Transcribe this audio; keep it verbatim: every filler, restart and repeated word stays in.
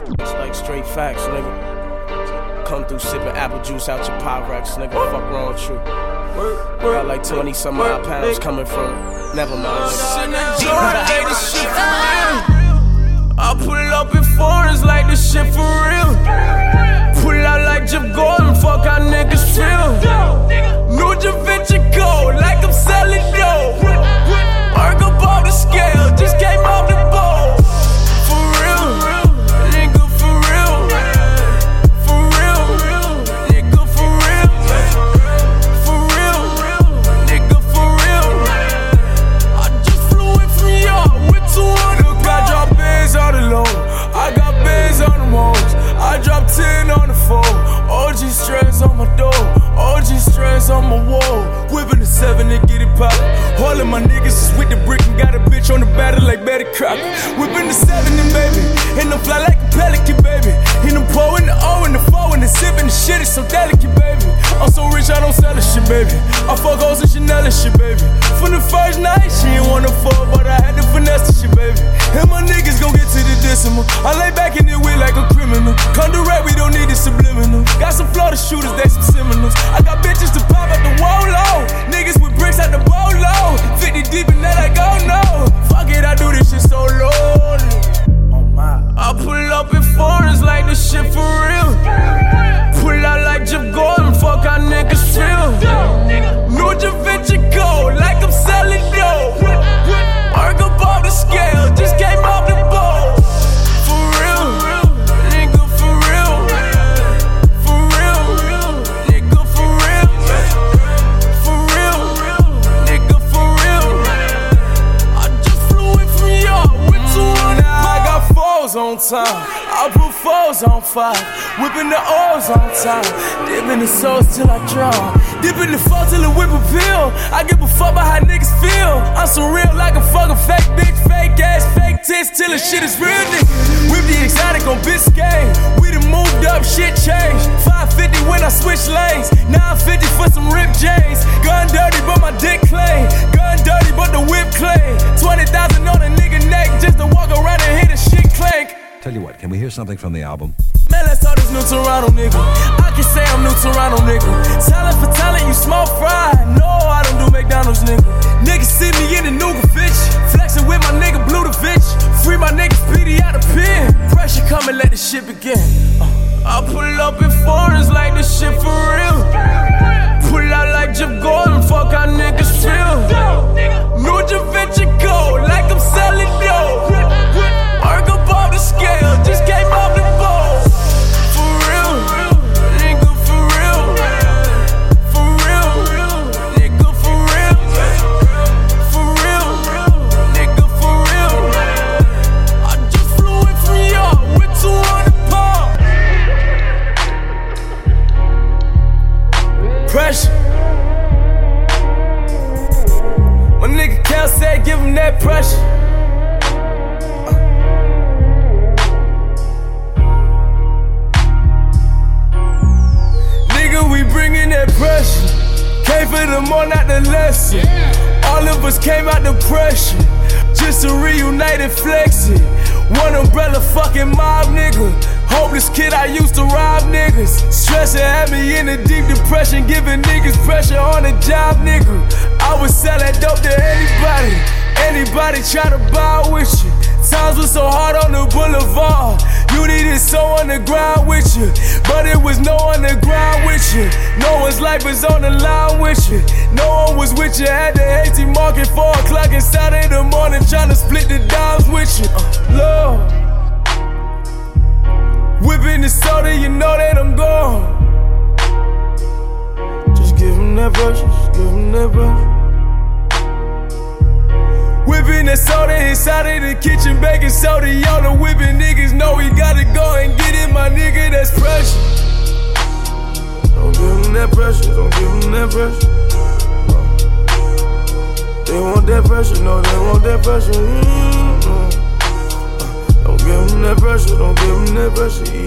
It's like straight facts, nigga. Come through sipping apple juice out your Pyrex, nigga. Fuck wrong with you. Got like twenty some odd pounds coming from. Never mind. I pull up in foreigns like this shit for real. Pull out like Jeff Gordon, fuck how niggas feel. New Javinci Code, like I'm selling dope. Work up off the scale, just came off the boat. For real, nigga, for real. For real, nigga, for real. For real, nigga, for real. I just flew in from York with two hundred. I drop bands on the low, I got bands on the modes. I drop ten on the phone. O G strands on my door, O G strands on my wall. Whipping the seven to get it poppin'. All of my niggas is with the brick and got a bitch on the battle like Betty Crocker. Whipping the seven and baby, and I'm fly like a pelican, baby. And I'm pouring the O and the four and the sipping the shit is so delicate, baby. I'm so rich I don't sell the shit, baby. I fuck hoes and Chanel and shit, baby. From the first night, she ain't wanna fuck, but I had to finesse the shit, baby. And my niggas gon' get to the decimal. I lay back in the wheel like a criminal. Come direct, we don't need the subliminal. Got some Florida shooters, they some Seminoles. I got bitches to pop at the wall low. Niggas with bricks at the bowl low. fifty deep and that I go no. Fuck it, I do this shit so lonely. Oh my. I pull up in foreigns like this shit for real. Pull out like Jeff Gordon, fuck how niggas feel. New Javinci Code, like I'm selling dope. Work up off the scale, just came off the boat. For real, nigga, for real. For real, nigga, for real. For real, nigga, for real. I just flew in from York with two hundred. Now I got fours on time, I put fours on five. Whipping the O's on time, dipping the souls till I drown. Dipping the fall till the whip a pill. I give a fuck about how niggas feel. I'm so real like a fucking fake bitch, fake ass, fake tits till the shit is real, nigga. Whip the exotic on Biscayne. We done moved up, shit changed. five fifty when I switch lanes. nine fifty for some Rip James. Gun dirty but my dick clean. Gun dirty but the whip clean. twenty thousand on a nigga neck just to walk around and hear the shit clank. Tell you what, can we hear something from the album? Man, let's talk this new Toronto nigga. I can say I'm new Toronto nigga. Talent for talent, you small fry. No, I don't do McDonald's nigga. Niggas see me in the Nougat bitch. Flexing with my nigga Blue the bitch. Free my nigga Speedy out of pen. Pressure come and let the shit begin. uh, I pull up in foreigns like this shit for real. Pull out like Jeff Gordon, fuck how niggas feel. New Javinci Code, like I'm selling dope. Work up off the scale, just came off the boat. For real, nigga, for real. For real, nigga, for real. For real, nigga, for real. I just flew in from York with two hundred pounds. Pressure. My nigga Cal said give him that pressure. We bringin' that pressure. Came for the more, not the lesson. All of us came out the pressure, just to reunite and flex it. One umbrella fucking mob nigga. Hopeless kid, I used to rob niggas. Stressing had me in a deep depression, giving niggas pressure on the job, nigga. I would sell that dope to anybody, anybody tryna buy with you. Times was so hard on the boulevard. You needed someone to grind with you, but it was no one to grind with you. No one's life was on the line with you. No one was with you at the eighty market, four o'clock inside of the morning, trying to split the dimes with you. Uh, Lord, whipping the soda, you know that I'm gone. Just give him that brush, just give him that brush. Whipping that soda inside of the kitchen, baking soda. Y'all the whipping niggas know we gotta go and get it, my nigga, that's pressure. Don't give them that pressure, don't give them that pressure. They want that pressure, no, they want that pressure. Mm-hmm. Don't give them that pressure, don't give them that pressure.